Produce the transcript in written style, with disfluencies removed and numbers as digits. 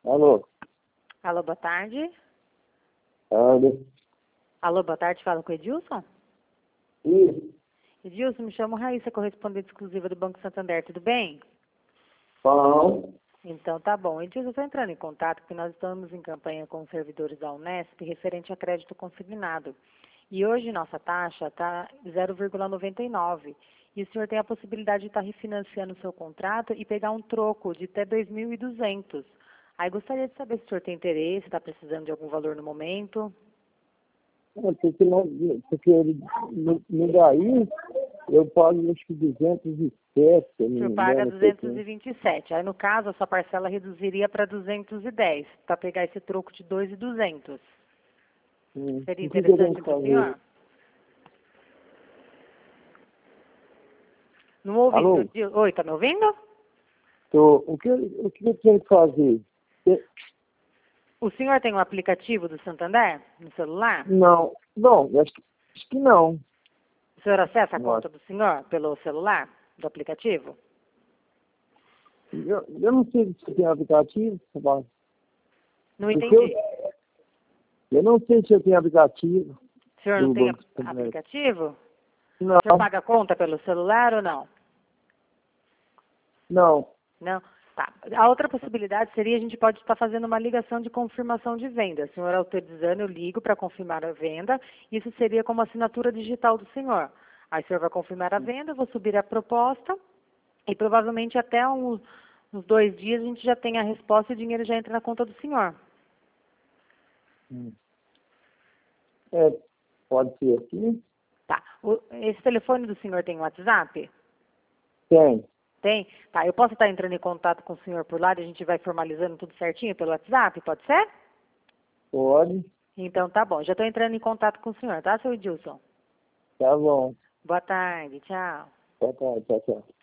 Alô? Alô, boa tarde. Alô? Alô, boa tarde, fala com o Edilson? Isso. Edilson, me chamo Raíssa, correspondente exclusiva do Banco Santander, tudo bem? Bom. Então tá bom. Edilson, eu estou entrando em contato porque nós estamos em campanha com os servidores da Unesp referente a crédito consignado. E hoje nossa taxa está 0,99. E o senhor tem a possibilidade de estar refinanciando o seu contrato e pegar um troco de até 2.200. Aí gostaria de saber se o senhor tem interesse, está precisando de algum valor no momento. Porque no daí eu pago acho que 207, se eu O não senhor me paga engano. 227. Aí, no caso, a sua parcela reduziria para 210, para pegar esse troco de 2.200. Seria O que eu tenho interessante que para o fazer? senhor? Não ouvi, Alô? senhor Dil. Oi, está me ouvindo? O que eu tenho que fazer? O senhor tem um aplicativo do Santander no celular? Não, acho que não. O senhor acessa a Não conta do senhor pelo celular, do aplicativo? eu não sei se tem aplicativo. Não Porque entendi. eu não sei se eu tenho aplicativo O senhor não do tem Banco Santander. aplicativo? Não, O senhor paga a conta pelo celular ou não? não. Não? Tá. A outra possibilidade seria a gente pode estar fazendo uma ligação de confirmação de venda. O senhor autorizando, eu ligo para confirmar a venda. Isso seria como assinatura digital do senhor. Aí o senhor vai confirmar a venda, eu vou subir a proposta e provavelmente até uns 2 dias a gente já tem a resposta e o dinheiro já entra na conta do senhor. Pode ser aqui? Tá. Esse telefone do senhor tem WhatsApp? Tem. Tem? Tá, eu posso estar entrando em contato com o senhor por lá e a gente vai formalizando tudo certinho pelo WhatsApp, pode ser? Pode. Então tá bom, já estou entrando em contato com o senhor, tá, seu Edilson? Tá bom. Boa tarde, tchau. Tá, tchau, tchau.